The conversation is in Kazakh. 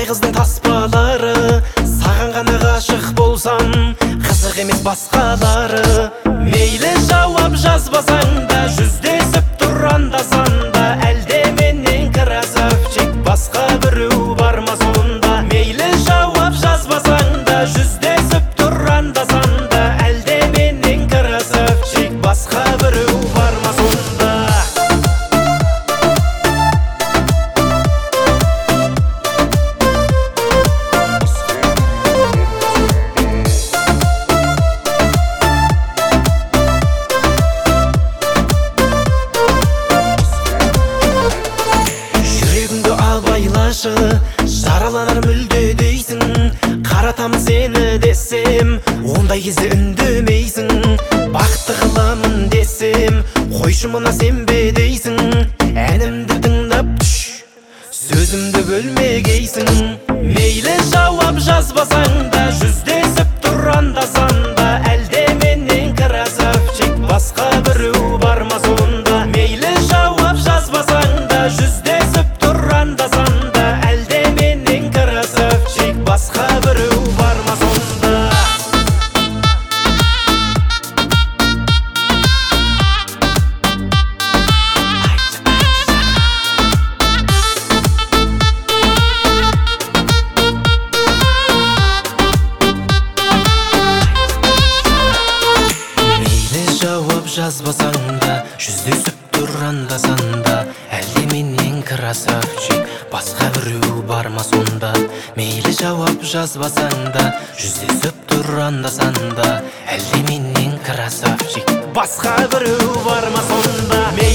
қыздың таспалары, саған ғана ғашық болсам, қызық емес басқалары. Мейлі жауап жазбасаң да, жүздесіп тұр анда-санда, әлде менен красавчик, басқа біреу бар ма сонда? Мейлі жауап жазбасаң да, жүздесіп тұр анда-санда, әлде менен красавчик, басқа біреу бар ма сонда? Жараланар мүлде дейсің, қаратам сені десем, ондай кезде үндемейсің. Бақытты қыламын десем, қойшы мұна сенбе дейсің. Әнімді тыңдап түш, сөзімді бөлмегейсің. Мейлі жауап жазбасаң да, жүздесіп тұр анда-санда, әлде менен красавчик, басқа біреу бар ма сонда? Мейлі жауап жазбасаң да, жүздесіп тұр анда-санда, әлде менен красавчик, басқа біреу бар ма сонда? Жауап жазбасаң да, жүздесіп тұр анда-санда, әлде менен красавчик, басқа біреу бар ма сонда? Мейлі жауап жазбасаң да, жүздесіп тұр анда-санда, әлде менен красавчик, басқа біреу бар ма сонда?